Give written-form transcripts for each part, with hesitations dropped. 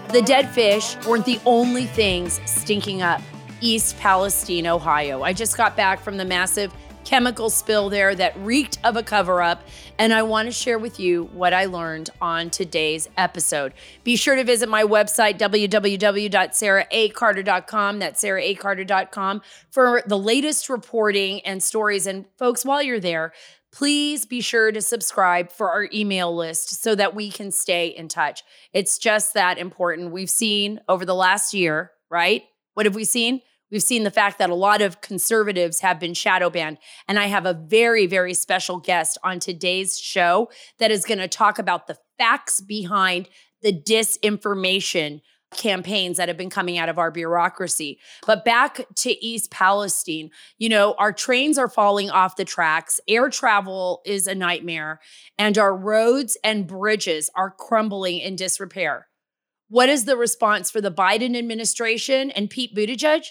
The dead fish weren't the only things stinking up East Palestine, Ohio. I just got back from the massive chemical spill there that reeked of a cover-up, and I want to share with you what I learned on today's episode. Be sure to visit my website, www.sarahacarter.com. That's sarahacarter.com for the latest reporting and stories. And folks, while you're there, please be sure to subscribe for our email list so that we can stay in touch. It's just that important. We've seen over the last year, right? What have we seen? We've seen the fact that a lot of conservatives have been shadow banned. And I have a very, very special guest on today's show that is going to talk about the facts behind the disinformation campaigns that have been coming out of our bureaucracy. But back to East Palestine, our trains are falling off the tracks. Air travel is a nightmare, and our roads and bridges are crumbling in disrepair. What is the response for the Biden administration and Pete Buttigieg?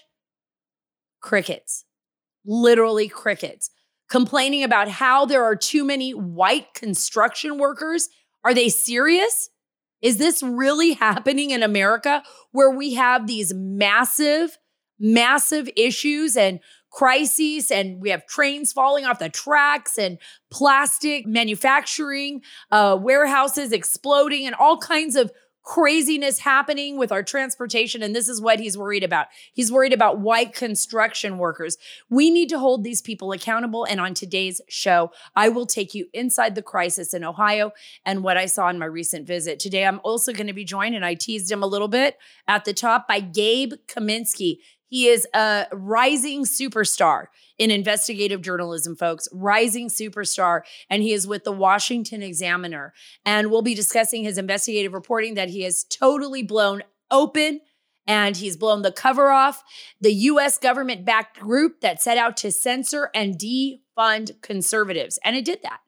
Crickets, literally crickets, complaining about how there are too many white construction workers. Are they serious? Is this really happening in America where we have these massive, massive issues and crises, and we have trains falling off the tracks and plastic manufacturing, warehouses exploding, and all kinds of craziness happening with our transportation? And this is what he's worried about. He's worried about white construction workers. We need to hold these people accountable. And on today's show, I will take you inside the crisis in Ohio and what I saw in my recent visit. Today, I'm also going to be joined, and I teased him a little bit at the top, by Gabe Kaminsky. He is a rising superstar in investigative journalism, folks, rising superstar. And he is with the Washington Examiner. And we'll be discussing his investigative reporting that he has totally blown open, and he's blown the cover off the U.S. government-backed group that set out to censor and defund conservatives. And it did that.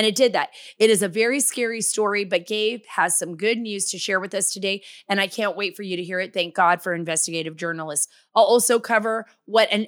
It is a very scary story, but Gabe has some good news to share with us today, and I can't wait for you to hear it. Thank God for investigative journalists. I'll also cover what an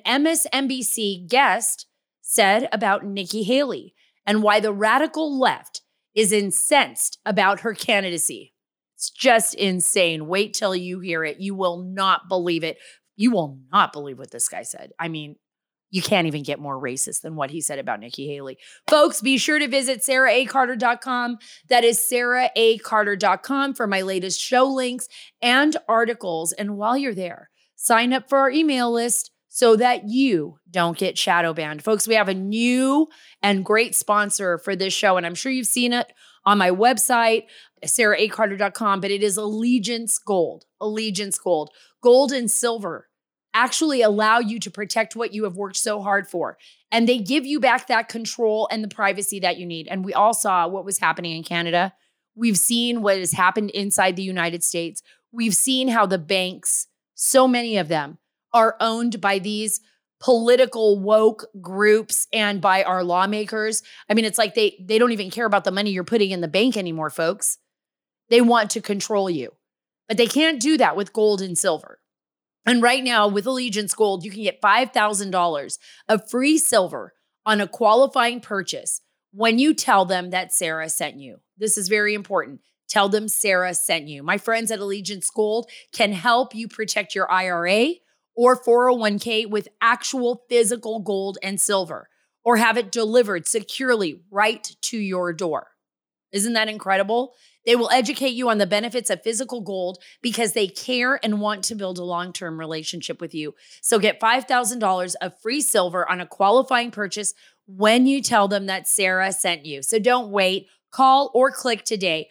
MSNBC guest said about Nikki Haley and why the radical left is incensed about her candidacy. It's just insane. Wait till you hear it. You will not believe it. You will not believe what this guy said. I mean, you can't even get more racist than what he said about Nikki Haley. Folks, be sure to visit sarahacarter.com. That is sarahacarter.com for my latest show links and articles. And while you're there, sign up for our email list so that you don't get shadow banned. Folks, we have a new and great sponsor for this show, and I'm sure you've seen it on my website, sarahacarter.com, but it is Allegiance Gold. Allegiance Gold. Gold and silver actually allow you to protect what you have worked so hard for. And they give you back that control and the privacy that you need. And we all saw what was happening in Canada. We've seen what has happened inside the United States. We've seen how the banks, so many of them, are owned by these political woke groups and by our lawmakers. I mean, it's like they don't even care about the money you're putting in the bank anymore, folks. They want to control you. But they can't do that with gold and silver. And right now, with Allegiance Gold, you can get $5,000 of free silver on a qualifying purchase when you tell them that Sarah sent you. This is very important. Tell them Sarah sent you. My friends at Allegiance Gold can help you protect your IRA or 401k with actual physical gold and silver, or have it delivered securely right to your door. Isn't that incredible? They will educate you on the benefits of physical gold because they care and want to build a long-term relationship with you. So get $5,000 of free silver on a qualifying purchase when you tell them that Sarah sent you. So don't wait. Call or click today.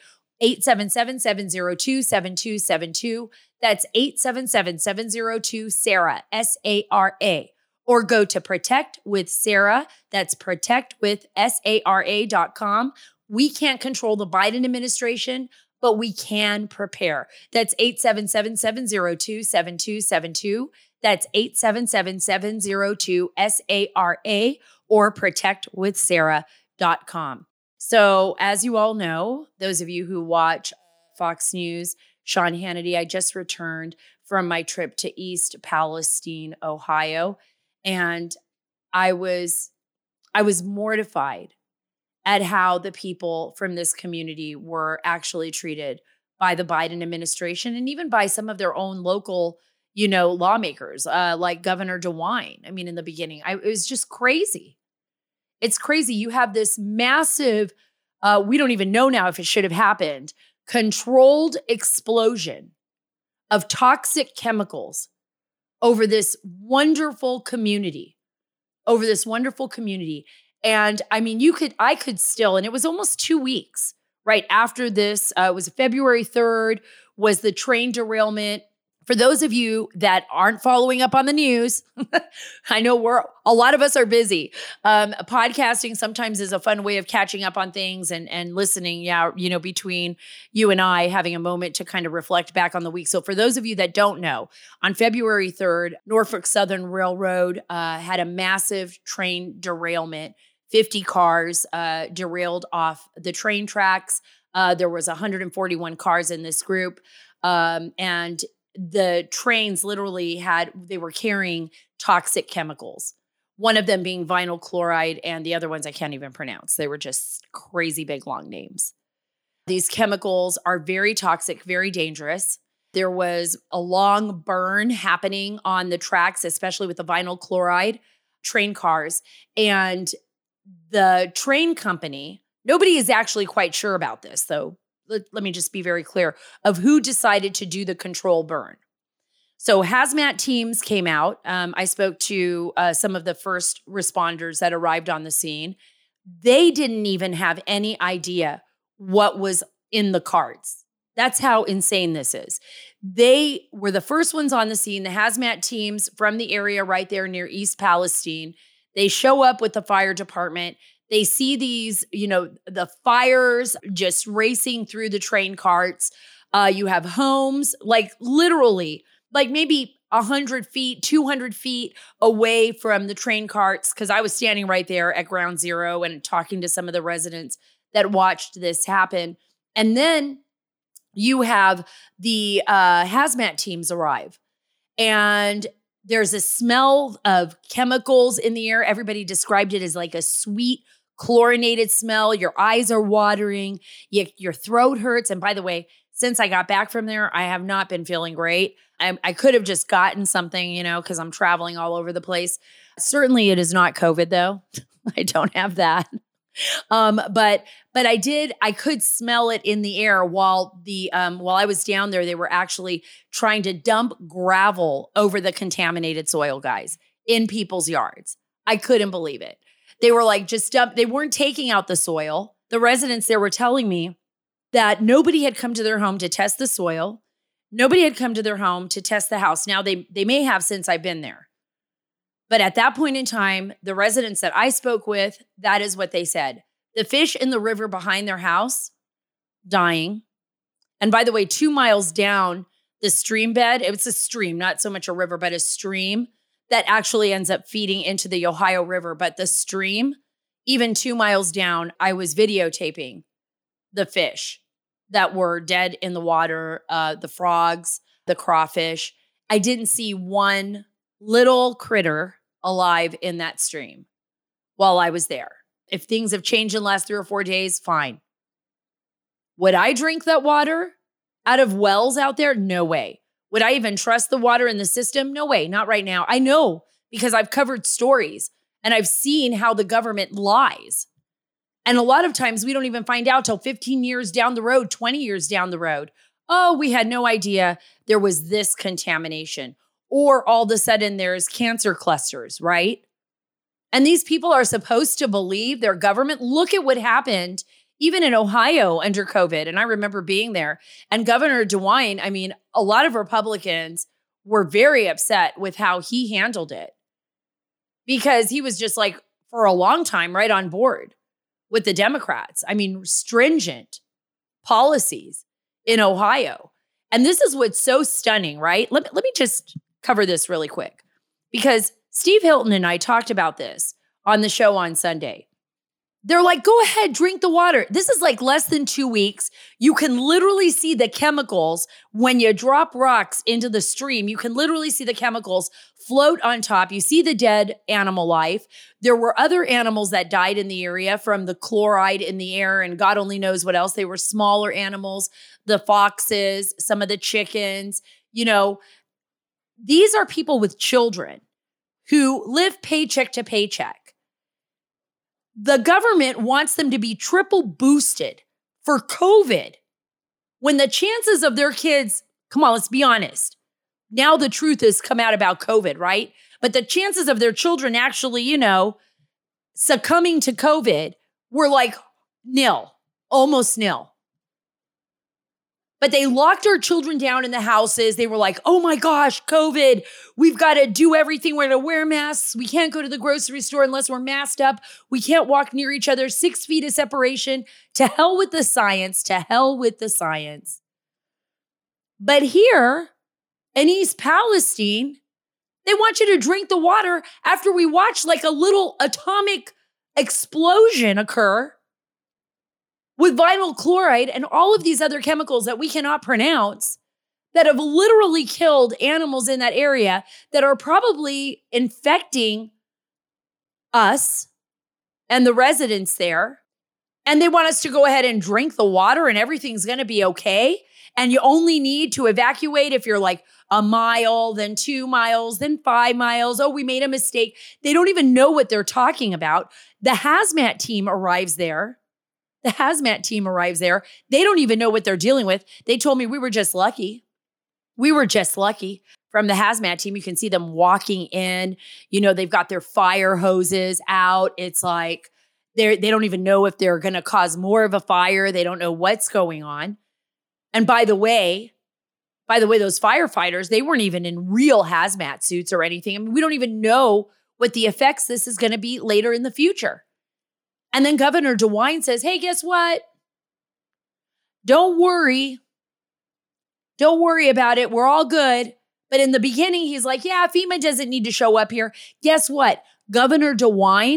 877-702-7272. That's 877-702-SARAH, S-A-R-A. Or go to Protect with Sarah. That's protectwithsara.com. We can't control the Biden administration, but we can prepare. That's 877-702-7272. That's 877-702-SARA or protectwithsara.com. So as you all know, those of you who watch Fox News, Sean Hannity, I just returned from my trip to East Palestine, Ohio, and I was mortified at how the people from this community were actually treated by the Biden administration and even by some of their own local, lawmakers, like Governor DeWine. I mean, in the beginning, it was just crazy. It's crazy. You have this massive, we don't even know now if it should have happened, controlled explosion of toxic chemicals over this wonderful community, And I mean, I could still, and it was almost 2 weeks right after this. It was February 3rd was the train derailment. For those of you that aren't following up on the news, I know a lot of us are busy. Podcasting sometimes is a fun way of catching up on things and listening. Yeah, between you and I having a moment to kind of reflect back on the week. So for those of you that don't know, on February 3rd, Norfolk Southern Railroad had a massive train derailment. 50 cars derailed off the train tracks. There was 141 cars in this group, and the trains literally they were carrying toxic chemicals, one of them being vinyl chloride and the other ones I can't even pronounce. They were just crazy big long names. These chemicals are very toxic, very dangerous. There was a long burn happening on the tracks, especially with the vinyl chloride train cars. And the train company, nobody is actually quite sure about this, though. Let me just be very clear of who decided to do the control burn. So hazmat teams came out. I spoke to some of the first responders that arrived on the scene. They didn't even have any idea what was in the carts. That's how insane this is. They were the first ones on the scene, the hazmat teams from the area right there near East Palestine. They show up with the fire department. They see these, the fires just racing through the train carts. You have homes, like literally, like maybe 100 feet, 200 feet away from the train carts, because I was standing right there at ground zero and talking to some of the residents that watched this happen. And then you have the hazmat teams arrive. And there's a smell of chemicals in the air. Everybody described it as like a sweet, chlorinated smell. Your eyes are watering. Your throat hurts. And by the way, since I got back from there, I have not been feeling great. I could have just gotten something, because I'm traveling all over the place. Certainly it is not COVID though. I don't have that. But I could smell it in the air while I was down there. They were actually trying to dump gravel over the contaminated soil, guys, in people's yards. I couldn't believe it. They were like, just dump. They weren't taking out the soil. The residents there were telling me that nobody had come to their home to test the soil. Nobody had come to their home to test the house. Now they may have since I've been there. But at that point in time, the residents that I spoke with, that is what they said. The fish in the river behind their house, dying. And by the way, 2 miles down the stream bed, it's a stream, not so much a river, but a stream that actually ends up feeding into the Ohio River. But the stream, even 2 miles down, I was videotaping the fish that were dead in the water, the frogs, the crawfish. I didn't see one little critter alive in that stream while I was there. If things have changed in the last 3 or 4 days, fine. Would I drink that water out of wells out there? No way. Would I even trust the water in the system? No way, not right now. I know because I've covered stories and I've seen how the government lies. And a lot of times we don't even find out till 15 years down the road, 20 years down the road. Oh, we had no idea there was this contamination. Or all of a sudden there's cancer clusters, right? And these people are supposed to believe their government. Look at what happened even in Ohio under COVID. And I remember being there. And Governor DeWine, I mean, a lot of Republicans were very upset with how he handled it because he was just like, for a long time, right on board with the Democrats. I mean, stringent policies in Ohio. And this is what's so stunning, right? Let me just cover this really quick because Steve Hilton and I talked about this on the show on Sunday. They're like, go ahead, drink the water. This is like less than 2 weeks. You can literally see the chemicals when you drop rocks into the stream. You can literally see the chemicals float on top. You see the dead animal life. There were other animals that died in the area from the chloride in the air, and God only knows what else. They were smaller animals, the foxes, some of the chickens. These are people with children who live paycheck to paycheck. The government wants them to be triple boosted for COVID when the chances of their kids, come on, let's be honest. Now the truth has come out about COVID, right? But the chances of their children actually, succumbing to COVID were like nil, almost nil. But they locked our children down in the houses. They were like, oh my gosh, COVID, we've got to do everything. We're going to wear masks. We can't go to the grocery store unless we're masked up. We can't walk near each other, 6 feet of separation. To hell with the science, to hell with the science. But here in East Palestine, they want you to drink the water after we watch like a little atomic explosion occur with vinyl chloride and all of these other chemicals that we cannot pronounce that have literally killed animals in that area that are probably infecting us and the residents there. And they want us to go ahead and drink the water and everything's going to be okay. And you only need to evacuate if you're like a mile, then 2 miles, then 5 miles. Oh, we made a mistake. They don't even know what they're talking about. The hazmat team arrives there. They don't even know what they're dealing with. They told me we were just lucky. We were just lucky. From the hazmat team, you can see them walking in. They've got their fire hoses out. It's like they don't even know if they're going to cause more of a fire. They don't know what's going on. And by the way, those firefighters, they weren't even in real hazmat suits or anything. I mean, we don't even know what the effects this is going to be later in the future. And then Governor DeWine says, hey, guess what? Don't worry. Don't worry about it. We're all good. But in the beginning, he's like, yeah, FEMA doesn't need to show up here. Guess what? Governor DeWine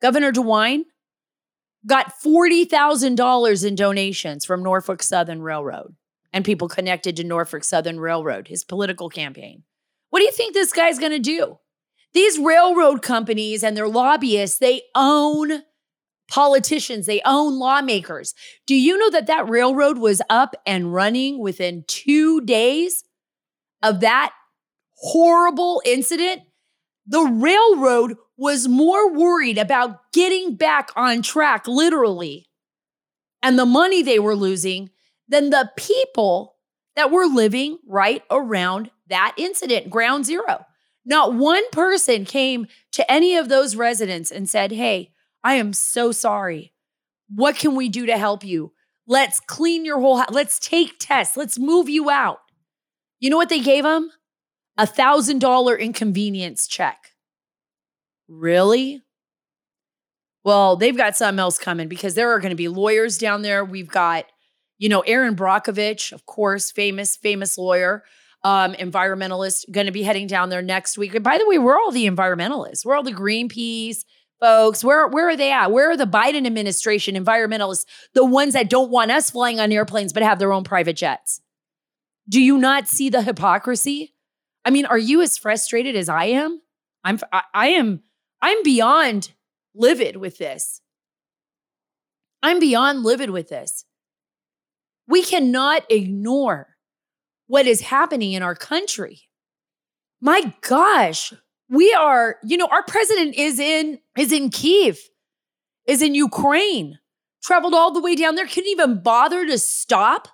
got $40,000 in donations from Norfolk Southern Railroad and people connected to Norfolk Southern Railroad, his political campaign. What do you think this guy's going to do? These railroad companies and their lobbyists, they own politicians, they own lawmakers. Do you know that railroad was up and running within 2 days of that horrible incident? The railroad was more worried about getting back on track, literally, and the money they were losing than the people that were living right around that incident, ground zero. Not one person came to any of those residents and said, hey, I am so sorry. What can we do to help you? Let's clean your whole house. Let's take tests. Let's move you out. You know what they gave them? $1,000 inconvenience check. Really? Well, they've got something else coming because there are going to be lawyers down there. We've got, Aaron Brockovich, of course, famous lawyer, environmentalist, going to be heading down there next week. And by the way, we're all the environmentalists. We're all the Greenpeace folks. Where are they at? Where are the Biden administration environmentalists? The ones that don't want us flying on airplanes but have their own private jets. Do you not see the hypocrisy? I mean, are you as frustrated as I am? I'm beyond livid with this. I'm beyond livid with this. We cannot ignore what is happening in our country. My gosh, we are, our president is in Kyiv, is in Ukraine, traveled all the way down there, couldn't even bother to stop.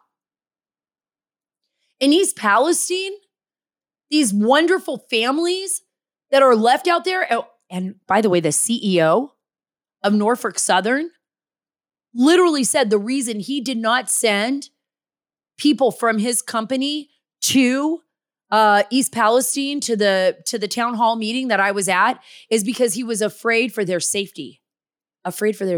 In East Palestine, these wonderful families that are left out there. And by the way, the CEO of Norfolk Southern literally said the reason he did not send people from his company to East Palestine to the town hall meeting that I was at is because he was afraid for their safety,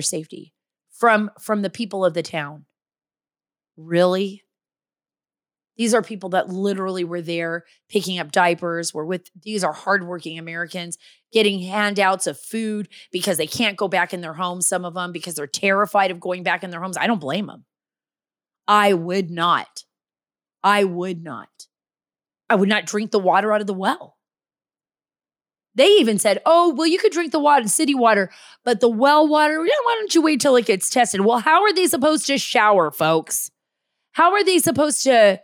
from the people of the town. Really? These are people that literally were there picking up diapers, these are hardworking Americans getting handouts of food because they can't go back in their homes, some of them, because they're terrified of going back in their homes. I don't blame them. I would not. I would not drink the water out of the well. They even said, oh, well, you could drink the water, city water, but the well water, why don't you wait till it gets tested? Well, how are they supposed to shower, folks? How are they supposed to,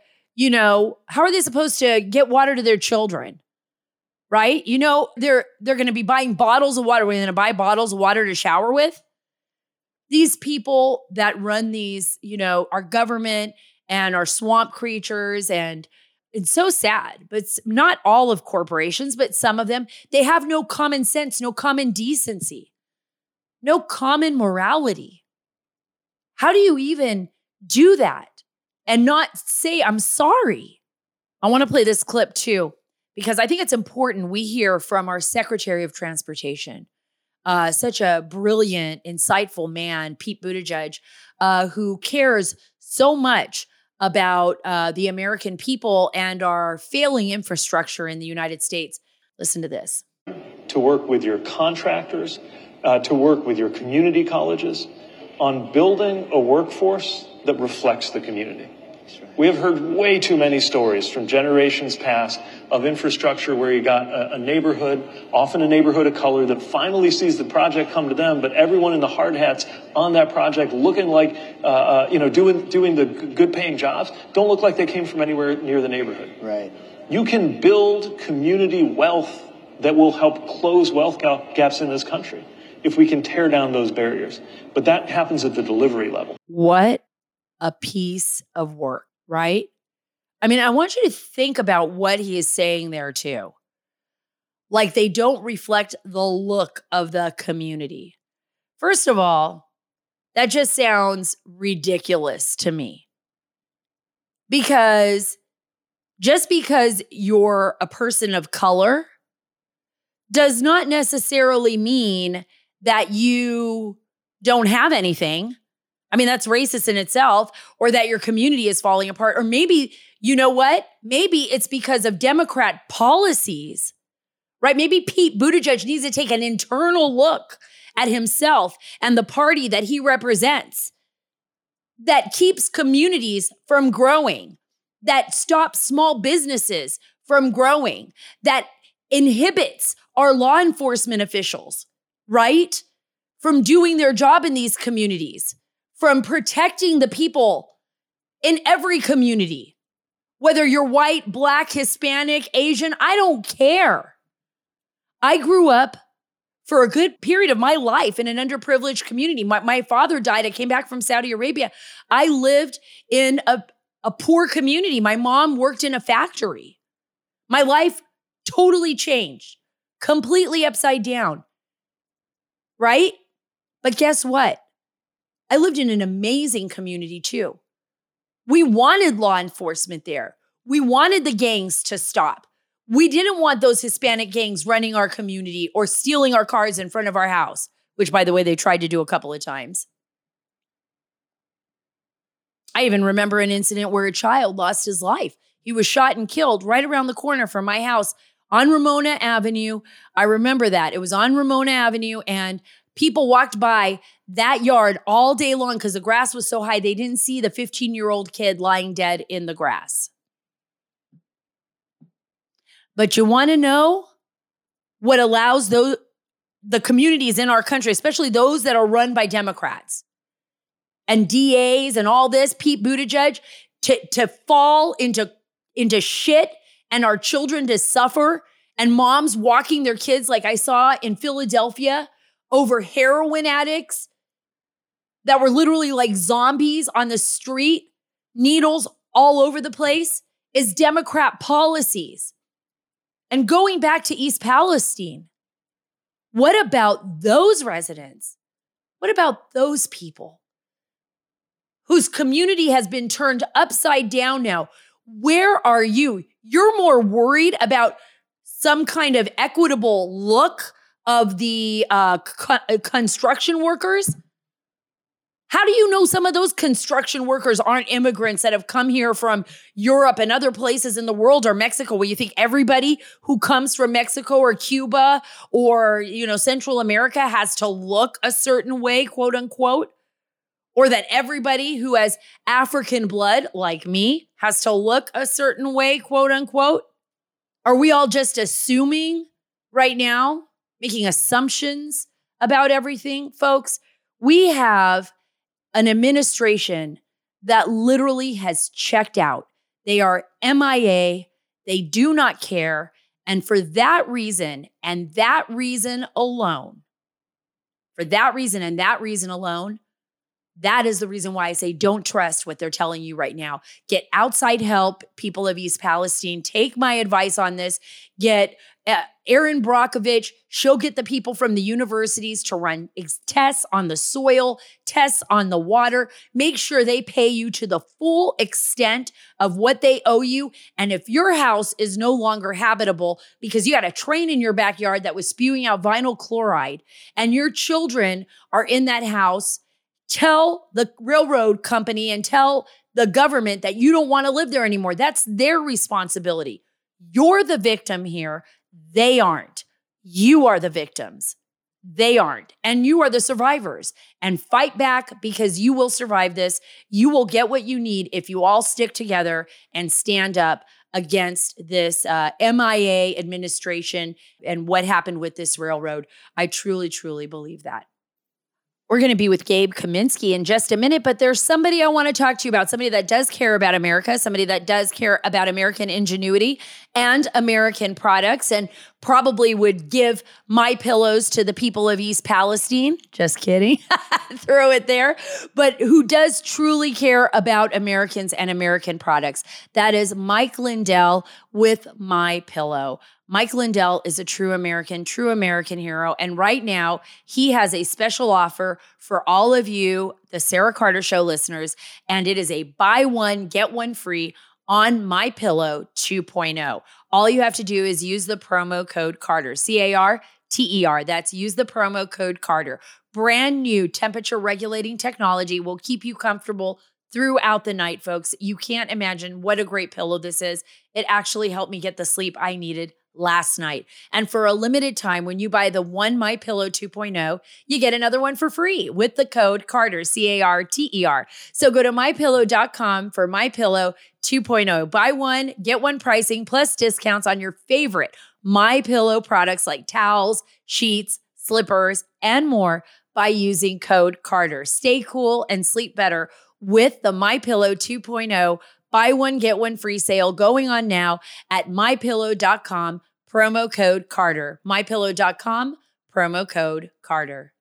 get water to their children? Right? They're going to be buying bottles of water. We're going to buy bottles of water to shower with. These people that run these, our government and our swamp creatures, and it's so sad, but it's not all of corporations, but some of them, they have no common sense, no common decency, no common morality. How do you even do that and not say, I'm sorry? I want to play this clip too, because I think it's important we hear from our Secretary of Transportation, such a brilliant, insightful man, Pete Buttigieg, who cares so much about the American people and our failing infrastructure in the United States. Listen to this. To work with your contractors, to work with your community colleges on building a workforce that reflects the community. We have heard way too many stories from generations past of infrastructure where you got a neighborhood, often a neighborhood of color, that finally sees the project come to them, but everyone in the hard hats on that project looking like, doing the good paying jobs, don't look like they came from anywhere near the neighborhood. Right. You can build community wealth that will help close wealth gaps in this country if we can tear down those barriers. But that happens at the delivery level. What a piece of work, right? I mean, I want you to think about what he is saying there too. Like they don't reflect the look of the community. First of all, that just sounds ridiculous to me. Because just because you're a person of color does not necessarily mean that you don't have anything. I mean, that's racist in itself, or that your community is falling apart. Or maybe, you know what? Maybe it's because of Democrat policies, right? Maybe Pete Buttigieg needs to take an internal look at himself and the party that he represents that keeps communities from growing, that stops small businesses from growing, that inhibits our law enforcement officials, right, from doing their job in these communities, from protecting the people in every community, whether you're white, Black, Hispanic, Asian, I don't care. I grew up for a good period of my life in an underprivileged community. My father died. I came back from Saudi Arabia. I lived in a poor community. My mom worked in a factory. My life totally changed, completely upside down, right? But guess what? I lived in an amazing community too. We wanted law enforcement there. We wanted the gangs to stop. We didn't want those Hispanic gangs running our community or stealing our cars in front of our house, which, by the way, they tried to do a couple of times. I even remember an incident where a child lost his life. He was shot and killed right around the corner from my house on Ramona Avenue. I remember that. It was on Ramona Avenue, and people walked by that yard all day long because the grass was so high, they didn't see the 15-year-old kid lying dead in the grass. But you want to know what allows the communities in our country, especially those that are run by Democrats and DAs and all this, Pete Buttigieg, to fall into shit and our children to suffer and moms walking their kids like I saw in Philadelphia over heroin addicts that were literally like zombies on the street, needles all over the place, is Democrat policies. And going back to East Palestine, what about those residents? What about those people whose community has been turned upside down now? Where are you? You're more worried about some kind of equitable look of the construction workers? How do you know some of those construction workers aren't immigrants that have come here from Europe and other places in the world, or Mexico, where you think everybody who comes from Mexico or Cuba or, Central America has to look a certain way, quote unquote? Or that everybody who has African blood, like me, has to look a certain way, quote unquote? Are we all just assuming right now, making assumptions about everything, folks? We have an administration that literally has checked out. They are MIA. They do not care. And for that reason, and that reason alone, that is the reason why I say don't trust what they're telling you right now. Get outside help, people of East Palestine. Take my advice on this. Get Erin Brockovich. She'll get the people from the universities to run tests on the soil, tests on the water. Make sure they pay you to the full extent of what they owe you. And if your house is no longer habitable because you had a train in your backyard that was spewing out vinyl chloride and your children are in that house, tell the railroad company and tell the government that you don't want to live there anymore. That's their responsibility. You're the victim here. They aren't. You are the victims. They aren't. And you are the survivors. And fight back, because you will survive this. You will get what you need if you all stick together and stand up against this MIA administration and what happened with this railroad. I truly, truly believe that. We're going to be with Gabe Kaminsky in just a minute, but there's somebody I want to talk to you about, somebody that does care about America, somebody that does care about American ingenuity and American products, and probably would give my pillows to the people of East Palestine. Just kidding. Throw it there. But who does truly care about Americans and American products. That is Mike Lindell with My Pillow. Mike Lindell is a true American hero. And right now, he has a special offer for all of you, the Sarah Carter Show listeners. And it is a buy one, get one free on My Pillow 2.0. All you have to do is use the promo code Carter, CARTER. That's use the promo code Carter. Brand new temperature regulating technology will keep you comfortable throughout the night, folks. You can't imagine what a great pillow this is. It actually helped me get the sleep I needed last night. And for a limited time, when you buy the one My Pillow 2.0, you get another one for free with the code Carter, CARTER. So go to mypillow.com for My Pillow 2.0. Buy one, get one pricing plus discounts on your favorite My Pillow products like towels, sheets, slippers, and more by using code Carter. Stay cool and sleep better with the My Pillow 2.0 buy one, get one free sale going on now at mypillow.com, promo code Carter. Mypillow.com, promo code Carter.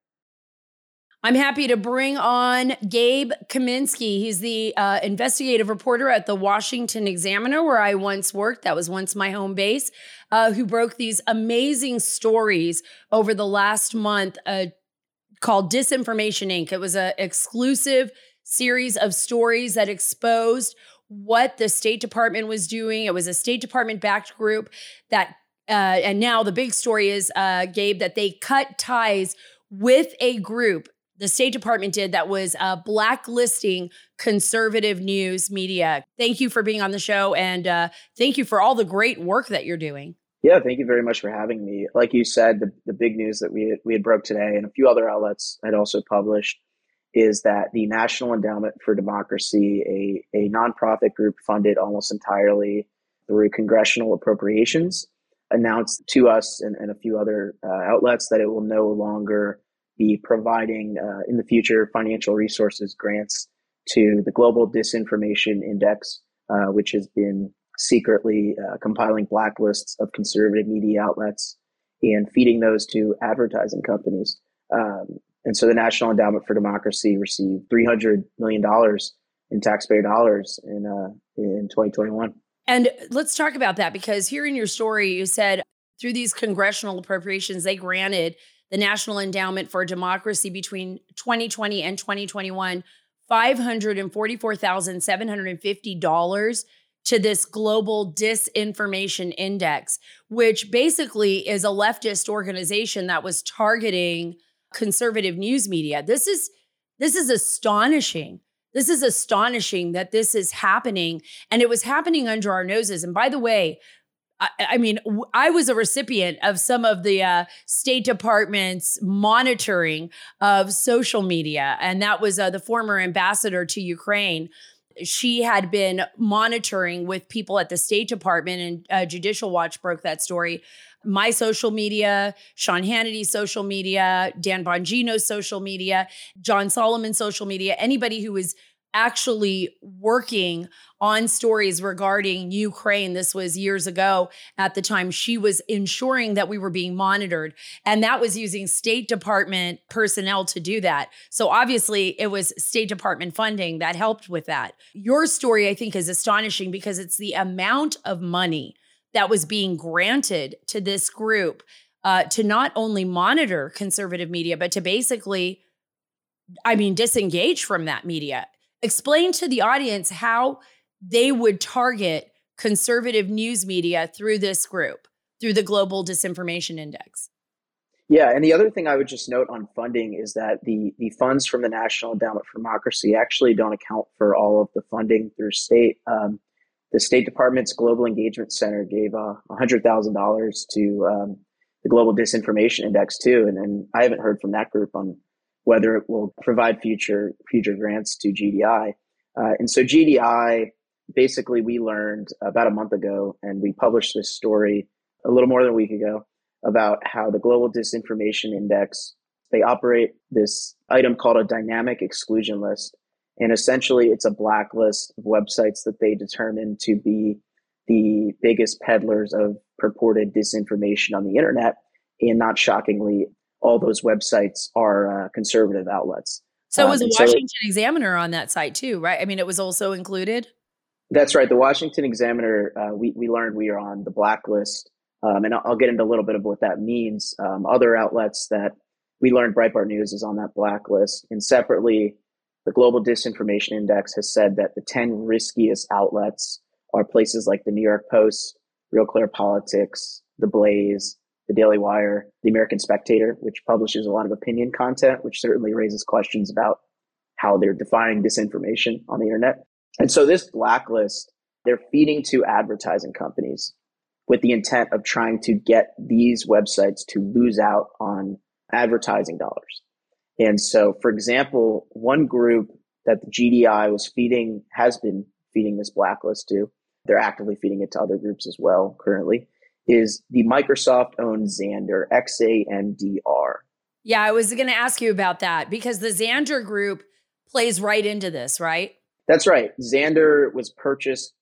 I'm happy to bring on Gabe Kaminsky. He's the investigative reporter at the Washington Examiner, where I once worked. That was once my home base, who broke these amazing stories over the last month called Disinformation Inc. It was an exclusive series of stories that exposed what the State Department was doing. It was a State Department-backed group that, and now the big story is, Gabe, that they cut ties with a group, the State Department did, that was blacklisting conservative news media. Thank you for being on the show, and thank you for all the great work that you're doing. Yeah, thank you very much for having me. Like you said, the big news that we had broke today, and a few other outlets had also published, is that the National Endowment for Democracy, a nonprofit group funded almost entirely through congressional appropriations, announced to us and a few other outlets that it will no longer be providing in the future financial resources grants to the Global Disinformation Index, which has been secretly compiling blacklists of conservative media outlets and feeding those to advertising companies. And so the National Endowment for Democracy received $300 million in taxpayer dollars in 2021. And let's talk about that, because here in your story, you said through these congressional appropriations, they granted the National Endowment for Democracy between 2020 and 2021, $544,750 to this Global Disinformation Index, which basically is a leftist organization that was targeting conservative news media. This is This is astonishing. This is astonishing that this is happening, and it was happening under our noses. And by the way, I was a recipient of some of the State Department's monitoring of social media, and that was the former ambassador to Ukraine. She had been monitoring with people at the State Department, and Judicial Watch broke that story. My social media, Sean Hannity's social media, Dan Bongino's social media, John Solomon's social media, anybody who was actually working on stories regarding Ukraine. This was years ago at the time. She was ensuring that we were being monitored, and that was using State Department personnel to do that. So obviously it was State Department funding that helped with that. Your story, I think, is astonishing because it's the amount of money that was being granted to this group to not only monitor conservative media, but to basically, disengage from that media. Explain to the audience how they would target conservative news media through this group, through the Global Disinformation Index. Yeah, and the other thing I would just note on funding is that the funds from the National Endowment for Democracy actually don't account for all of the funding through state. The State Department's Global Engagement Center gave $100,000 to the Global Disinformation Index too, and I haven't heard from that group on whether it will provide future grants to GDI. And so GDI, basically we learned about a month ago, and we published this story a little more than a week ago, about how the Global Disinformation Index, they operate this item called a dynamic exclusion list. And essentially it's a blacklist of websites that they determine to be the biggest peddlers of purported disinformation on the internet. And not shockingly, all those websites are conservative outlets. So was the Washington Examiner on that site too, right? It was also included? That's right. The Washington Examiner, we learned we are on the blacklist. And I'll get into a little bit of what that means. Other outlets that we learned, Breitbart News is on that blacklist. And separately, the Global Disinformation Index has said that the 10 riskiest outlets are places like the New York Post, Real Clear Politics, The Blaze, the Daily Wire, the American Spectator, which publishes a lot of opinion content, which certainly raises questions about how they're defining disinformation on the internet. And so this blacklist, they're feeding to advertising companies with the intent of trying to get these websites to lose out on advertising dollars. And so, for example, one group that the GDI has been feeding this blacklist to, they're actively feeding it to other groups as well currently, is the Microsoft-owned Xandr, Xandr. Yeah, I was going to ask you about that because the Xandr group plays right into this, right? That's right. Xandr was purchased,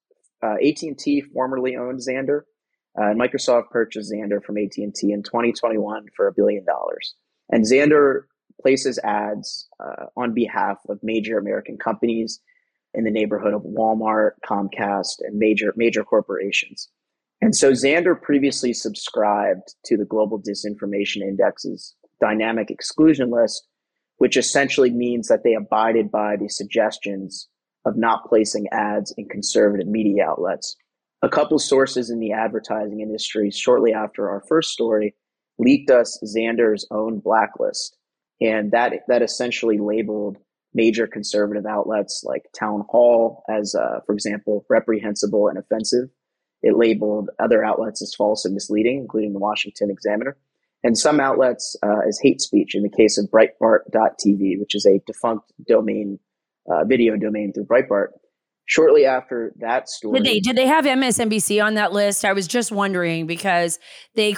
AT&T formerly owned Xandr, and Microsoft purchased Xandr from AT&T in 2021 for $1 billion. And Xandr places ads on behalf of major American companies in the neighborhood of Walmart, Comcast, and major corporations. And so Xandr previously subscribed to the Global Disinformation Index's dynamic exclusion list, which essentially means that they abided by the suggestions of not placing ads in conservative media outlets. A couple sources in the advertising industry shortly after our first story leaked us Xandr's own blacklist. And that essentially labeled major conservative outlets like Town Hall as, for example, reprehensible and offensive. It labeled other outlets as false and misleading, including the Washington Examiner, and some outlets as hate speech in the case of Breitbart.tv, which is a defunct domain, video domain through Breitbart. Shortly after that story. Did they have MSNBC on that list? I was just wondering because they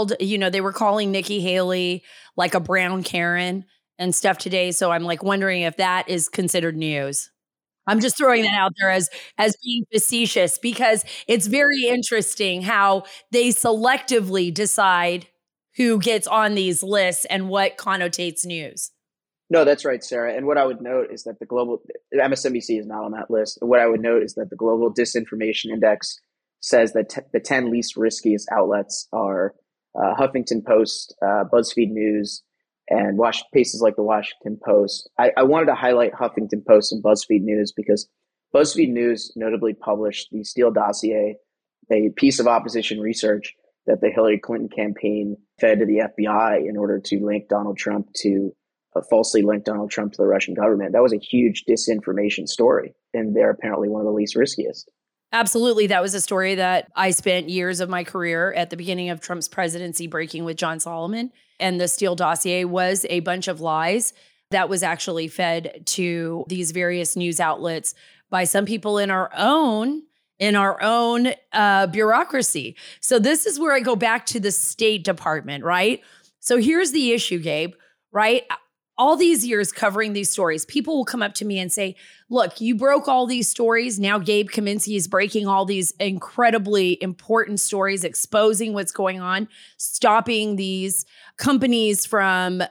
were calling Nikki Haley like a brown Karen and stuff today. So I'm wondering if that is considered news. I'm just throwing that out there as being facetious because it's very interesting how they selectively decide who gets on these lists and what connotates news. No, that's right, Sarah. And what I would note is that MSNBC is not on that list. What I would note is that the Global Disinformation Index says that the 10 least riskiest outlets are Huffington Post, BuzzFeed News, and places like the Washington Post. I wanted to highlight Huffington Post and BuzzFeed News because BuzzFeed News notably published the Steele dossier, a piece of opposition research that the Hillary Clinton campaign fed to the FBI in order to link Donald Trump to falsely linked Donald Trump to the Russian government. That was a huge disinformation story, and they're apparently one of the least riskiest. Absolutely. That was a story that I spent years of my career at the beginning of Trump's presidency breaking with John Solomon. And the Steele dossier was a bunch of lies that was actually fed to these various news outlets by some people in our own bureaucracy. So this is where I go back to the State Department, right? So here's the issue, Gabe, right? All these years covering these stories, people will come up to me and say, look, you broke all these stories. Now Gabe Kaminsky is breaking all these incredibly important stories, exposing what's going on, stopping these companies from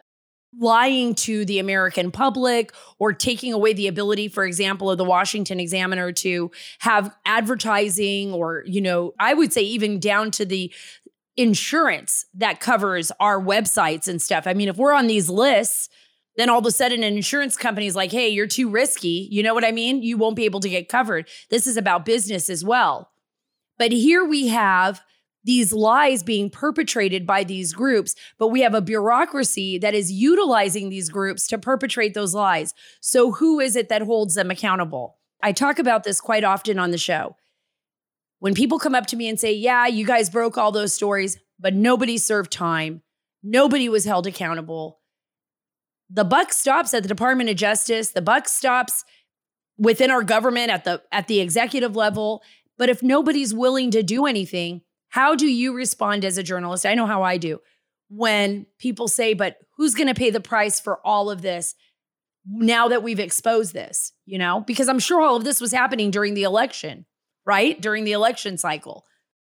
lying to the American public or taking away the ability, for example, of the Washington Examiner to have advertising or, I would say even down to the insurance that covers our websites and stuff. I mean, if we're on these lists, then all of a sudden an insurance company is like, hey, you're too risky. You know what I mean? You won't be able to get covered. This is about business as well. But here we have these lies being perpetrated by these groups, but we have a bureaucracy that is utilizing these groups to perpetrate those lies. So who is it that holds them accountable? I talk about this quite often on the show. When people come up to me and say, yeah, you guys broke all those stories, but nobody served time. Nobody was held accountable. The buck stops at the Department of Justice. The buck stops within our government at the executive level. But if nobody's willing to do anything, how do you respond as a journalist? I know how I do. When people say, but who's going to pay the price for all of this now that we've exposed this, Because I'm sure all of this was happening during the election, right? During the election cycle.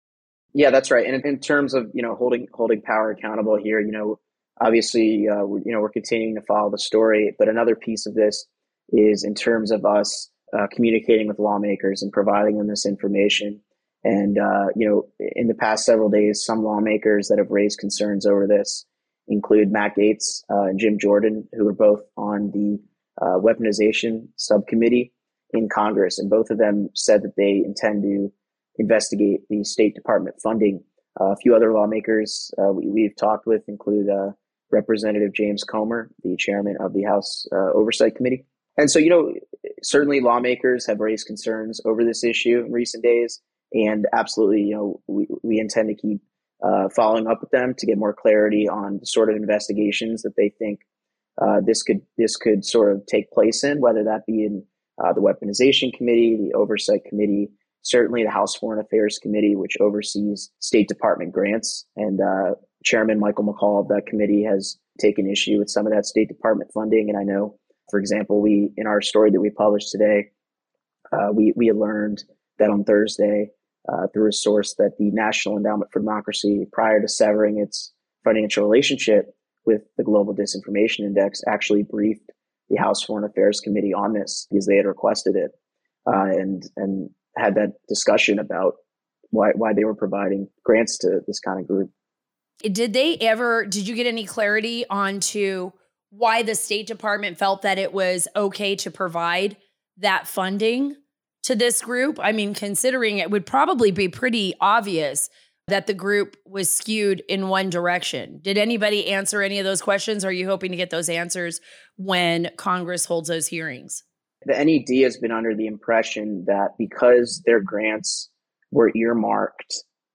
Yeah, that's right. And in terms of, holding power accountable here, obviously, we're continuing to follow the story. But another piece of this is in terms of us communicating with lawmakers and providing them this information. And, in the past several days, some lawmakers that have raised concerns over this include Matt Gaetz and Jim Jordan, who are both on the weaponization subcommittee in Congress. And both of them said that they intend to investigate the State Department funding. A few other lawmakers we've talked with include Representative James Comer, the chairman of the House Oversight Committee. And so, certainly lawmakers have raised concerns over this issue in recent days. And absolutely, we intend to keep following up with them to get more clarity on the sort of investigations that they think this could sort of take place in, whether that be in the Weaponization Committee, the Oversight Committee, certainly the House Foreign Affairs Committee, which oversees State Department grants. And Chairman Michael McCaul of that committee has taken issue with some of that State Department funding. And I know, for example, in our story that we published today, we had learned that on Thursday, through a source, that the National Endowment for Democracy, prior to severing its financial relationship with the Global Disinformation Index, actually briefed the House Foreign Affairs Committee on this because they had requested it, and had that discussion about why they were providing grants to this kind of group. Did you get any clarity onto why the State Department felt that it was okay to provide that funding to this group? I mean, considering it would probably be pretty obvious that the group was skewed in one direction. Did anybody answer any of those questions? Or are you hoping to get those answers when Congress holds those hearings? The NED has been under the impression that because their grants were earmarked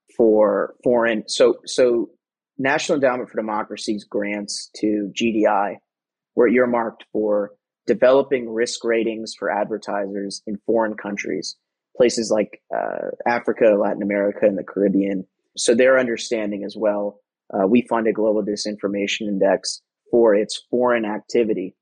for foreign, so National Endowment for Democracy's grants to GDI were earmarked for developing risk ratings for advertisers in foreign countries, places like Africa, Latin America, and the Caribbean. So their understanding as well, we fund a Global Disinformation Index for its foreign activity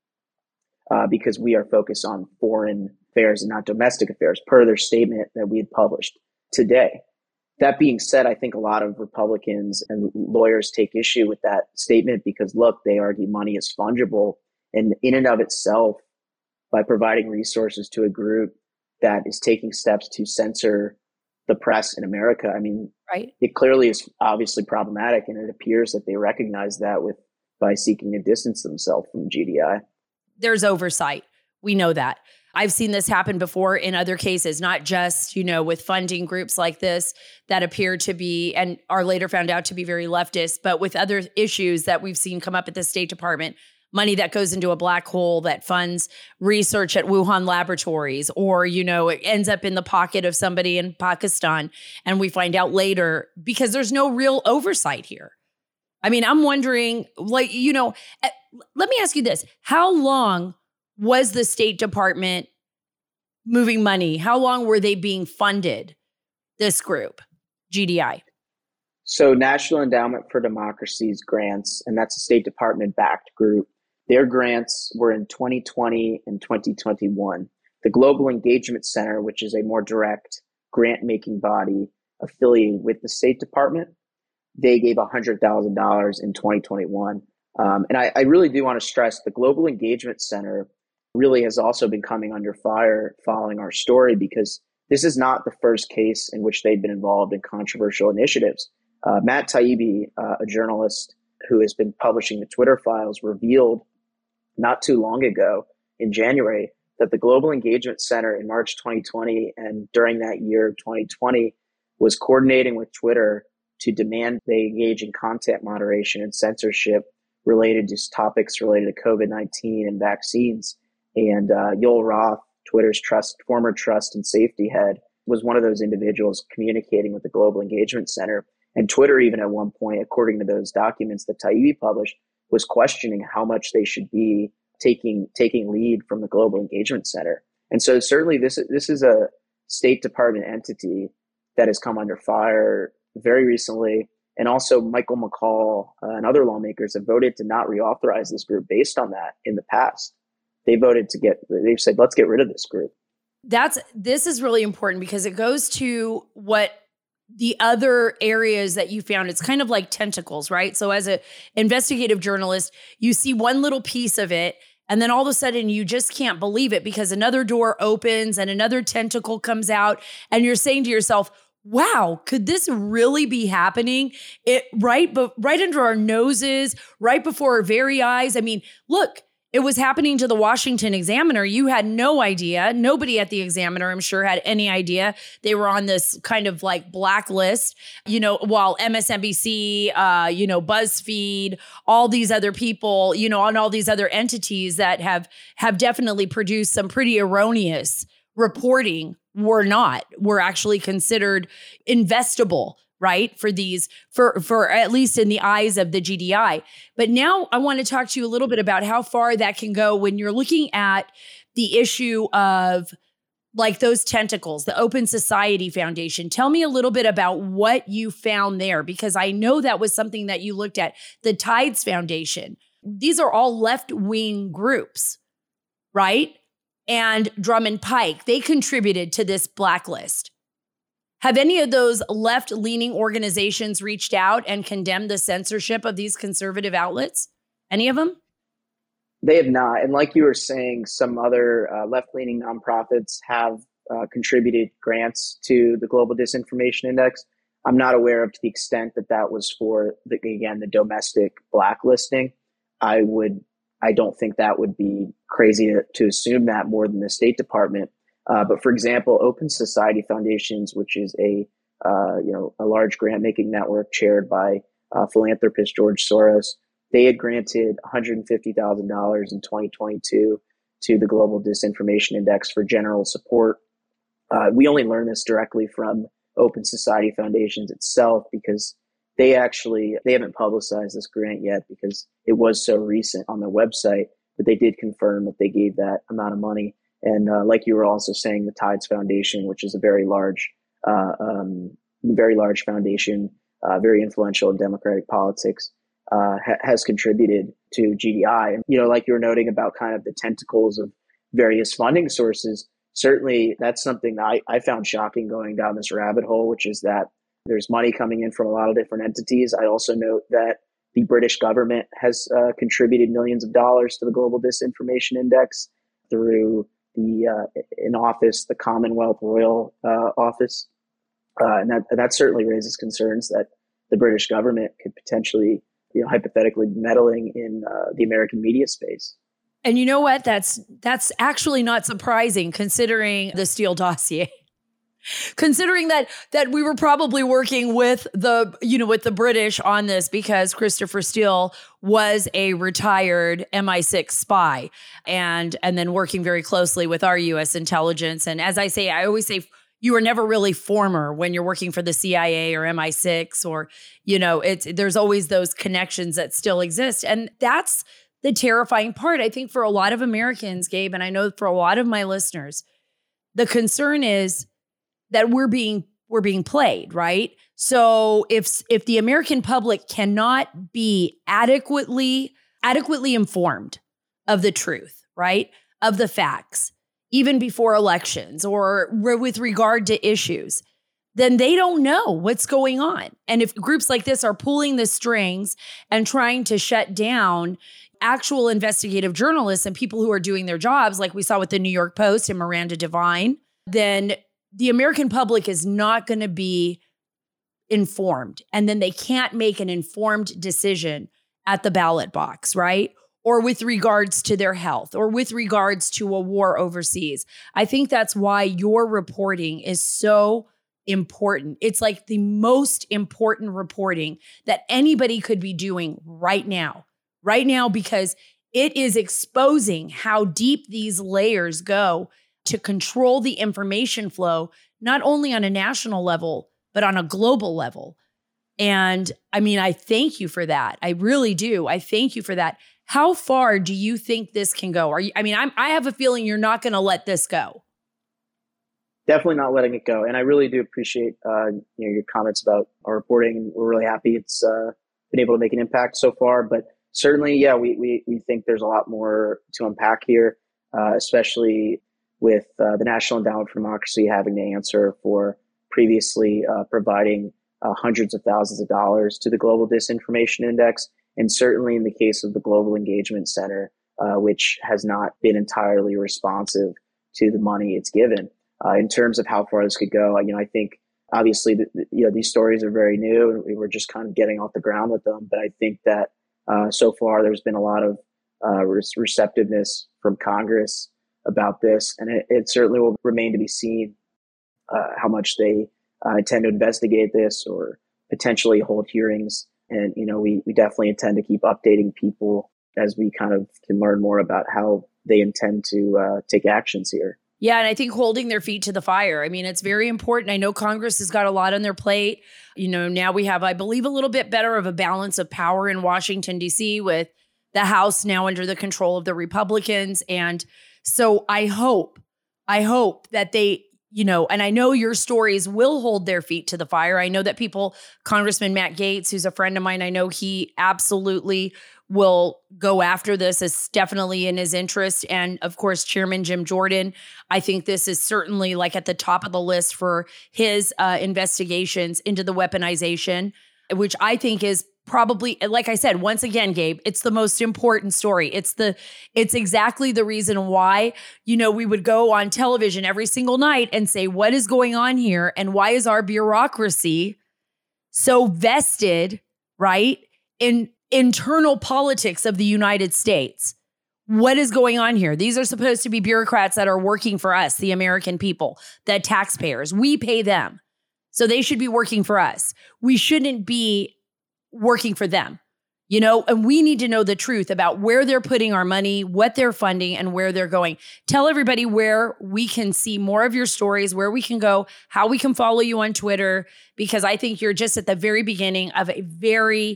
because we are focused on foreign affairs and not domestic affairs, per their statement that we had published today. That being said, I think a lot of Republicans and lawyers take issue with that statement because, look, they argue money is fungible. And in and of itself, by providing resources to a group that is taking steps to censor the press in America, I mean, right, it clearly is obviously problematic. And it appears that they recognize that by seeking to distance themselves from GDI. There's oversight. We know that. I've seen this happen before in other cases, not just, with funding groups like this that appear to be and are later found out to be very leftist, but with other issues that we've seen come up at the State Department. money that goes into a black hole that funds research at Wuhan laboratories, or, it ends up in the pocket of somebody in Pakistan. And we find out later because there's no real oversight here. I mean, I'm wondering, let me ask you this. How long was the State Department moving money? How long were they being funded, this group, GDI? So National Endowment for Democracy's grants, and that's a State Department-backed group, their grants were in 2020 and 2021. The Global Engagement Center, which is a more direct grant-making body affiliated with the State Department, they gave $100,000 in 2021. And I really do want to stress the Global Engagement Center really has also been coming under fire following our story, because this is not the first case in which they've been involved in controversial initiatives. Matt Taibbi, a journalist who has been publishing the Twitter files, revealed not too long ago in January that the Global Engagement Center in March 2020 and during that year, 2020, was coordinating with Twitter to demand they engage in content moderation and censorship related to topics related to COVID-19 and vaccines. And Yoel Roth, Twitter's former trust and safety head, was one of those individuals communicating with the Global Engagement Center. And Twitter, even at one point, according to those documents that Taibbi published, was questioning how much they should be taking lead from the Global Engagement Center. And so certainly this is a State Department entity that has come under fire very recently. And also Michael McCaul and other lawmakers have voted to not reauthorize this group based on that in the past. They've said, let's get rid of this group. This is really important because it goes to what the other areas that you found. It's kind of like tentacles, right? So as an investigative journalist, you see one little piece of it, and then all of a sudden you just can't believe it because another door opens and another tentacle comes out, and you're saying to yourself, wow, could this really be happening? Right under our noses, right before our very eyes. I mean, look, it was happening to the Washington Examiner. You had no idea. Nobody at the Examiner, I'm sure, had any idea. They were on this kind of like blacklist, while MSNBC, BuzzFeed, all these other people, and all these other entities that have definitely produced some pretty erroneous reporting were actually considered investable, right? For at least in the eyes of the GDI. But now I want to talk to you a little bit about how far that can go when you're looking at the issue of like those tentacles, the Open Society Foundation. Tell me a little bit about what you found there, because I know that was something that you looked at. The Tides Foundation. These are all left-wing groups, right? And Drummond Pike, they contributed to this blacklist. Have any of those left-leaning organizations reached out and condemned the censorship of these conservative outlets? Any of them? They have not. And like you were saying, some other left-leaning nonprofits have contributed grants to the Global Disinformation Index. I'm not aware of to the extent that was for, the domestic blacklisting. I don't think that would be crazy to assume that more than the State Department. But for example, Open Society Foundations, which is a large grant-making network chaired by philanthropist George Soros, they had granted $150,000 in 2022 to the Global Disinformation Index for general support. We only learned this directly from Open Society Foundations itself, because they haven't publicized this grant yet because it was so recent on their website, but they did confirm that they gave that amount of money. And like you were also saying, the Tides Foundation, which is a very large foundation, very influential in democratic politics, has contributed to GDI. And, like you were noting about kind of the tentacles of various funding sources, certainly that's something that I found shocking going down this rabbit hole, which is that there's money coming in from a lot of different entities. I also note that the British government has contributed millions of dollars to the Global Disinformation Index through the Commonwealth Royal Office. And that certainly raises concerns that the British government could potentially, hypothetically be meddling in the American media space. And you know what? That's actually not surprising considering the Steele dossier. Considering that we were probably working with the British on this because Christopher Steele was a retired MI6 spy and then working very closely with our US intelligence. And as I always say, you are never really former when you're working for the CIA or MI6 or, there's always those connections that still exist. And that's the terrifying part, I think, for a lot of Americans, Gabe, and I know for a lot of my listeners, the concern is that we're being played, right? So if the American public cannot be adequately informed of the truth, right? Of the facts, even before elections or with regard to issues, then they don't know what's going on. And if groups like this are pulling the strings and trying to shut down actual investigative journalists and people who are doing their jobs, like we saw with the New York Post and Miranda Devine, then the American public is not going to be informed. And then they can't make an informed decision at the ballot box, right? Or with regards to their health or with regards to a war overseas. I think that's why your reporting is so important. It's like the most important reporting that anybody could be doing right now, because it is exposing how deep these layers go to control the information flow, not only on a national level, but on a global level. And I mean, I thank you for that. I really do. I thank you for that. How far do you think this can go? I have a feeling you're not going to let this go. Definitely not letting it go. And I really do appreciate your comments about our reporting. We're really happy it's been able to make an impact so far. But certainly, yeah, we think there's a lot more to unpack here, especially with the National Endowment for Democracy having to answer for previously providing hundreds of thousands of dollars to the Global Disinformation Index. And certainly in the case of the Global Engagement Center, which has not been entirely responsive to the money it's given. In terms of how far this could go, I think obviously these stories are very new and we were just kind of getting off the ground with them. But I think that so far there's been a lot of receptiveness from Congress about this, and it certainly will remain to be seen how much they intend to investigate this or potentially hold hearings. And, we definitely intend to keep updating people as we kind of can learn more about how they intend to take actions here. Yeah, and I think holding their feet to the fire. I mean, it's very important. I know Congress has got a lot on their plate. Now we have, I believe, a little bit better of a balance of power in Washington, D.C., with the House now under the control of the Republicans. And so I hope that they, and I know your stories will hold their feet to the fire. I know that Congressman Matt Gaetz, who's a friend of mine, I know he absolutely will go after this. It's definitely in his interest. And of course, Chairman Jim Jordan, I think this is certainly like at the top of the list for his investigations into the weaponization, which I think is probably, like I said, once again, Gabe, it's the most important story. It's exactly the reason why, we would go on television every single night and say, what is going on here? And why is our bureaucracy so vested, right, in internal politics of the United States? What is going on here? These are supposed to be bureaucrats that are working for us, the American people, the taxpayers. We pay them. So they should be working for us. We shouldn't be working for them, and we need to know the truth about where they're putting our money, what they're funding, and where they're going. Tell everybody where we can see more of your stories, where we can go, how we can follow you on Twitter, because I think you're just at the very beginning of a very,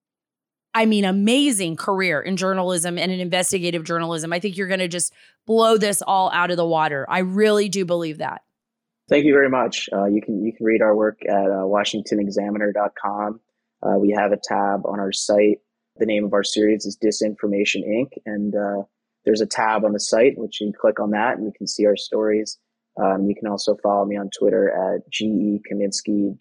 amazing career in journalism and in investigative journalism. I think you're going to just blow this all out of the water. I really do believe that. Thank you very much. You can read our work at WashingtonExaminer.com. We have a tab on our site. The name of our series is Disinformation Inc. And there's a tab on the site, which you can click on that and you can see our stories. You can also follow me on Twitter at GE Kaminsky,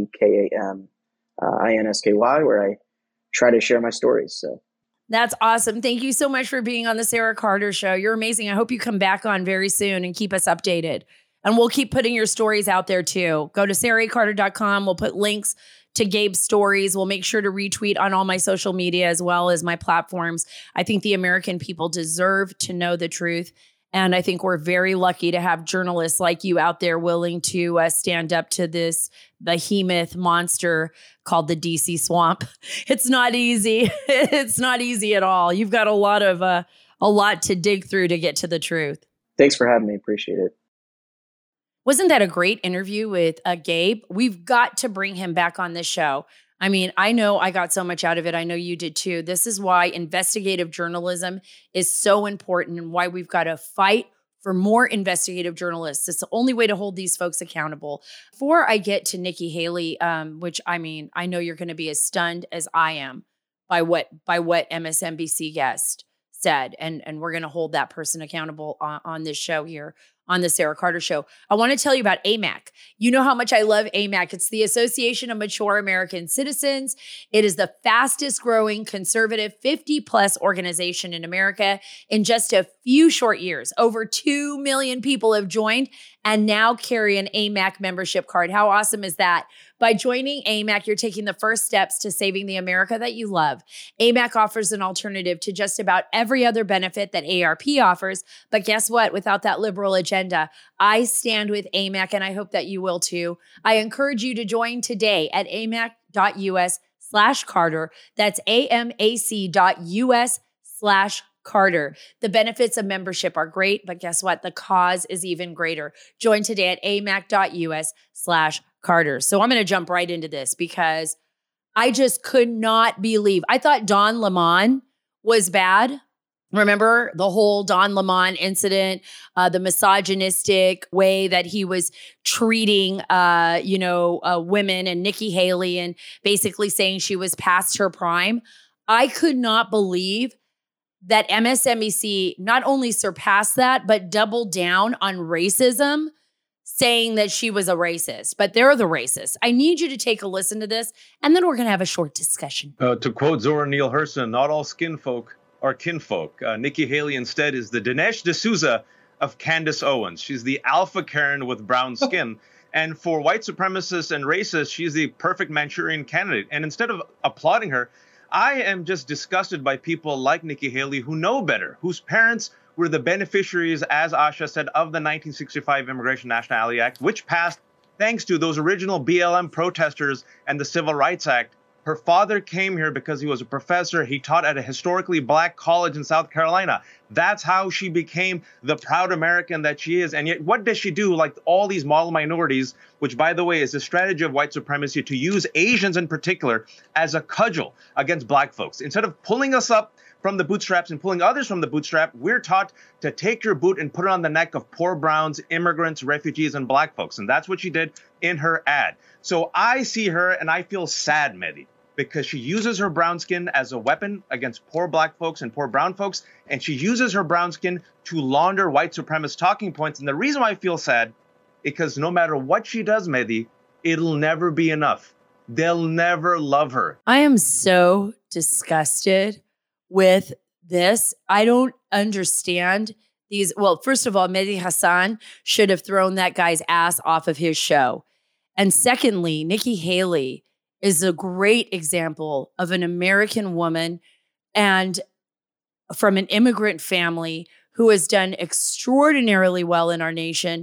GEKAMINSKY, where I try to share my stories. So that's awesome. Thank you so much for being on the Sarah Carter Show. You're amazing. I hope you come back on very soon and keep us updated. And we'll keep putting your stories out there too. Go to SarahCarter.com. We'll put links to Gabe's stories. We'll make sure to retweet on all my social media as well as my platforms. I think the American people deserve to know the truth. And I think we're very lucky to have journalists like you out there willing to stand up to this behemoth monster called the DC swamp. It's not easy. It's not easy at all. You've got a lot to dig through to get to the truth. Thanks for having me. Appreciate it. Wasn't that a great interview with Gabe? We've got to bring him back on this show. I mean, I know I got so much out of it. I know you did too. This is why investigative journalism is so important and why we've got to fight for more investigative journalists. It's the only way to hold these folks accountable. Before I get to Nikki Haley, which I mean, I know you're going to be as stunned as I am by what MSNBC guest said, and we're going to hold that person accountable on this show here on the Sarah Carter Show. I want to tell you about AMAC. You know how much I love AMAC. It's the Association of Mature American Citizens. It is the fastest growing conservative 50-plus organization in America. In just a few short years, over 2 million people have joined and now carry an AMAC membership card. How awesome is that? By joining AMAC, you're taking the first steps to saving the America that you love. AMAC offers an alternative to just about every other benefit that ARP offers. But guess what? Without that liberal agenda, I stand with AMAC, and I hope that you will too. I encourage you to join today at amac.us/Carter. That's amac.us/Carter. The benefits of membership are great, but guess what? The cause is even greater. Join today at amac.us/Carter. So I'm going to jump right into this because I just could not believe. I thought Don Lemon was bad. Remember the whole Don Lemon incident, the misogynistic way that he was treating, women and Nikki Haley and basically saying she was past her prime. I could not believe that MSNBC not only surpassed that, but doubled down on racism, saying that she was a racist, but they're the racists. I need you to take a listen to this, and then we're going to have a short discussion. To quote Zora Neale Hurston, not all skin folk are kinfolk. Nikki Haley instead is the Dinesh D'Souza of Candace Owens. She's the alpha Karen with brown skin. And for white supremacists and racists, she's the perfect Manchurian candidate. And instead of applauding her, I am just disgusted by people like Nikki Haley who know better, whose parents were the beneficiaries, as Asha said, of the 1965 Immigration Nationality Act, which passed thanks to those original BLM protesters and the Civil Rights Act. Her father came here because he was a professor. He taught at a historically black college in South Carolina. That's how she became the proud American that she is. And yet, what does she do? Like all these model minorities, which, by the way, is a strategy of white supremacy to use Asians in particular as a cudgel against black folks. Instead of pulling us up from the bootstraps and pulling others from the bootstrap, we're taught to take your boot and put it on the neck of poor browns, immigrants, refugees, and black folks. And that's what she did in her ad. So I see her and I feel sad, Mehdi, because she uses her brown skin as a weapon against poor black folks and poor brown folks. And she uses her brown skin to launder white supremacist talking points. And the reason why I feel sad, because no matter what she does, Mehdi, it'll never be enough. They'll never love her. I am so disgusted with this. I don't understand these. Well, first of all, Mehdi Hasan should have thrown that guy's ass off of his show. And secondly, Nikki Haley is a great example of an American woman and from an immigrant family who has done extraordinarily well in our nation.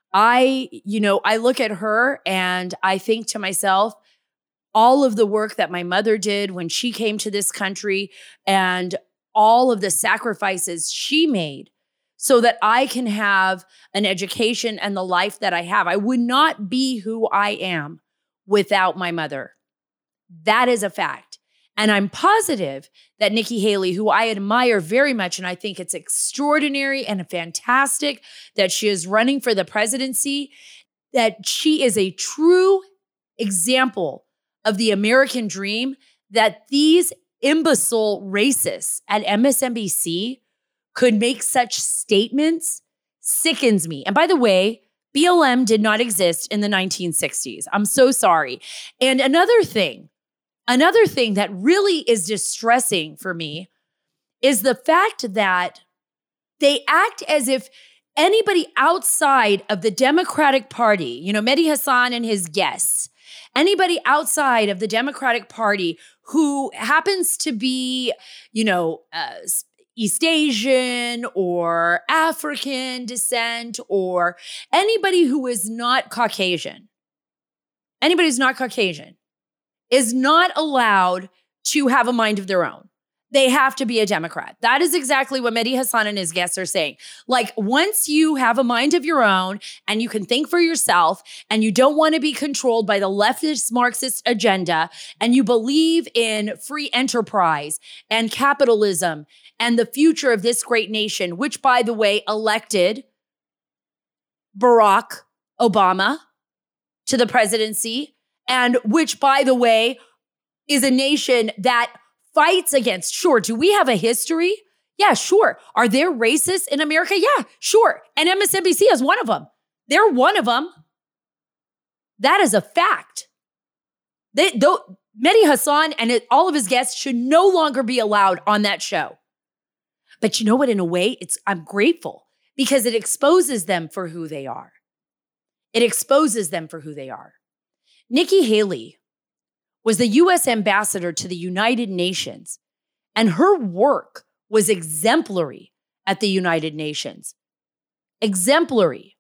I look at her and I think to myself, all of the work that my mother did when she came to this country and all of the sacrifices she made so that I can have an education and the life that I have. I would not be who I am without my mother. That is a fact. And I'm positive that Nikki Haley, who I admire very much, and I think it's extraordinary and fantastic that she is running for the presidency, that she is a true example of the American dream, that these imbecile racists at MSNBC could make such statements sickens me. And by the way, BLM did not exist in the 1960s. I'm so sorry. And another thing that really is distressing for me is the fact that they act as if anybody outside of the Democratic Party, Mehdi Hasan and his guests, anybody outside of the Democratic Party who happens to be, East Asian or African descent or anybody who is not Caucasian, anybody who's not Caucasian is not allowed to have a mind of their own. They have to be a Democrat. That is exactly what Mehdi Hasan and his guests are saying. Like, once you have a mind of your own and you can think for yourself and you don't want to be controlled by the leftist Marxist agenda and you believe in free enterprise and capitalism and the future of this great nation, which, by the way, elected Barack Obama to the presidency, and which, by the way, is a nation that fights against, sure, do we have a history? Yeah, sure. Are there racists in America? Yeah, sure. And MSNBC is one of them. They're one of them. That is a fact. Mehdi Hasan and all of his guests should no longer be allowed on that show. But you know what? In a way, I'm grateful because it exposes them for who they are. It exposes them for who they are. Nikki Haley was the U.S. ambassador to the United Nations, and her work was exemplary at the United Nations. Exemplary.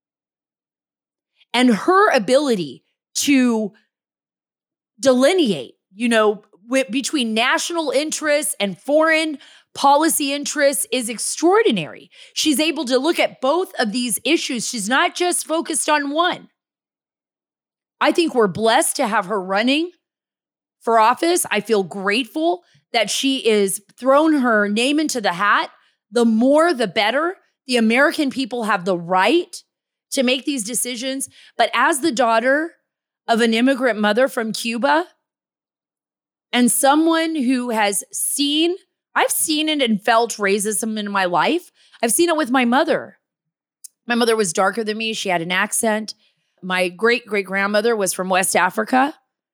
And her ability to delineate, between national interests and foreign policy interests is extraordinary. She's able to look at both of these issues. She's not just focused on one. I think we're blessed to have her running for office. I feel grateful that she is thrown her name into the hat. The more, the better. The American people have the right to make these decisions. But as the daughter of an immigrant mother from Cuba and someone who has I've seen it and felt racism in my life. I've seen it with my mother. My mother was darker than me. She had an accent. My great-great-grandmother was from West Africa.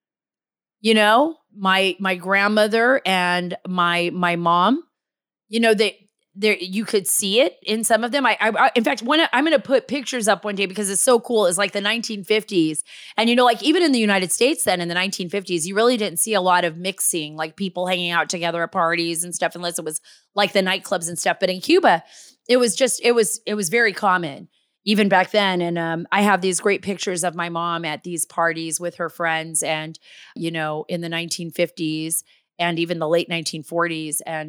My grandmother and my mom, you could see it in some of them. In fact, I'm going to put pictures up one day because it's so cool. It's like the 1950s. And, even in the United States then in the 1950s, you really didn't see a lot of mixing, like people hanging out together at parties and stuff, unless it was like the nightclubs and stuff. But in Cuba, it was very common even back then. And I have these great pictures of my mom at these parties with her friends and, in the 1950s and even the late 1940s. And,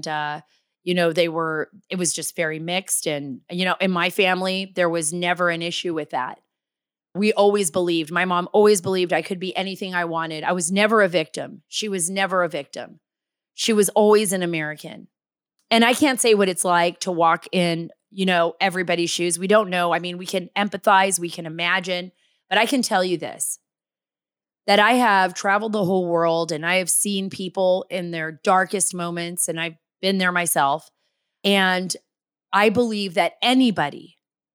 it was just very mixed. And, in my family, there was never an issue with that. My mom always believed I could be anything I wanted. I was never a victim. She was never a victim. She was always an American. And I can't say what it's like to walk in, everybody's shoes. We don't know. I mean, we can empathize, we can imagine, but I can tell you this, that I have traveled the whole world and I have seen people in their darkest moments, and I've been there myself. And I believe that anybody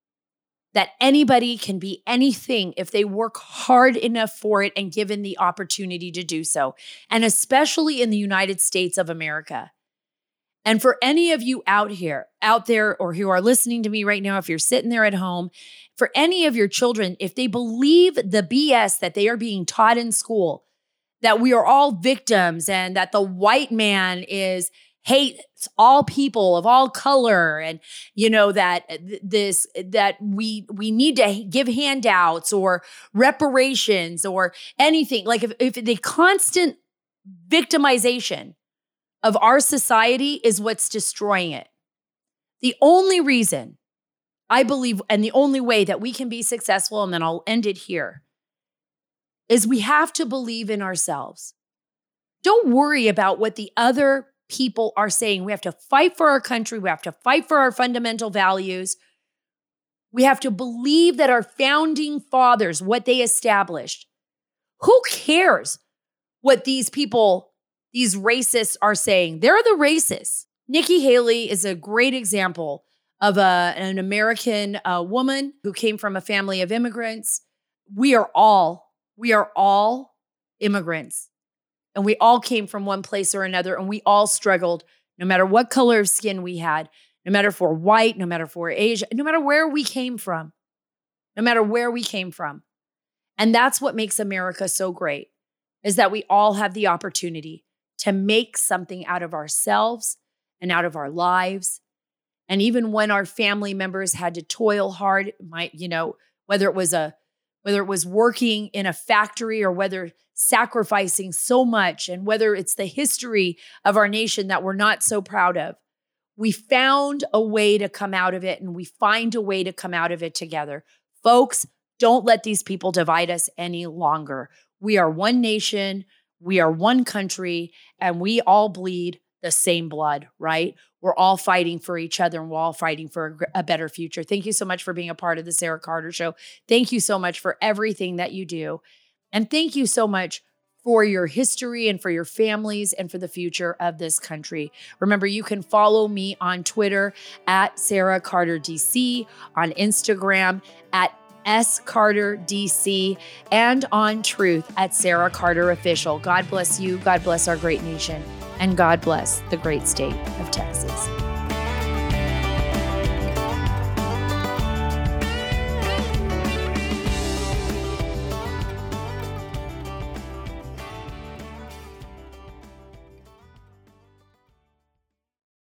can be anything if they work hard enough for it and given the opportunity to do so. And especially in the United States of America. And for any of you out there, or who are listening to me right now, if you're sitting there at home, for any of your children, if they believe the BS that they are being taught in school, that we are all victims and that the white man hates all people of all color, and that we need to give handouts or reparations or anything, like if the constant victimization of our society is what's destroying it. The only reason I believe, and the only way that we can be successful, and then I'll end it here, is we have to believe in ourselves. Don't worry about what the other people are saying. We have to fight for our country. We have to fight for our fundamental values. We have to believe that our founding fathers, what they established. Who cares what these racists are saying? They're the racists. Nikki Haley is a great example of an American woman who came from a family of immigrants. We are all immigrants. And we all came from one place or another, and we all struggled, no matter what color of skin we had, no matter if we're white, no matter if we're Asian, no matter where we came from. And that's what makes America so great, is that we all have the opportunity to make something out of ourselves and out of our lives. And even when our family members had to toil hard, whether it was working in a factory or whether sacrificing so much, and whether it's the history of our nation that we're not so proud of, we found a way to come out of it, and we find a way to come out of it together. Folks, don't let these people divide us any longer. We are one nation, we are one country, and we all bleed the same blood, right? We're all fighting for each other, and we're all fighting for a better future. Thank you so much for being a part of the Sarah Carter Show. Thank you so much for everything that you do. And thank you so much for your history and for your families and for the future of this country. Remember, you can follow me on Twitter at Sarah Carter DC, on Instagram at SCarterDC, and on Truth at Sarah Carter Official. God bless you. God bless our great nation. And God bless the great state of Texas.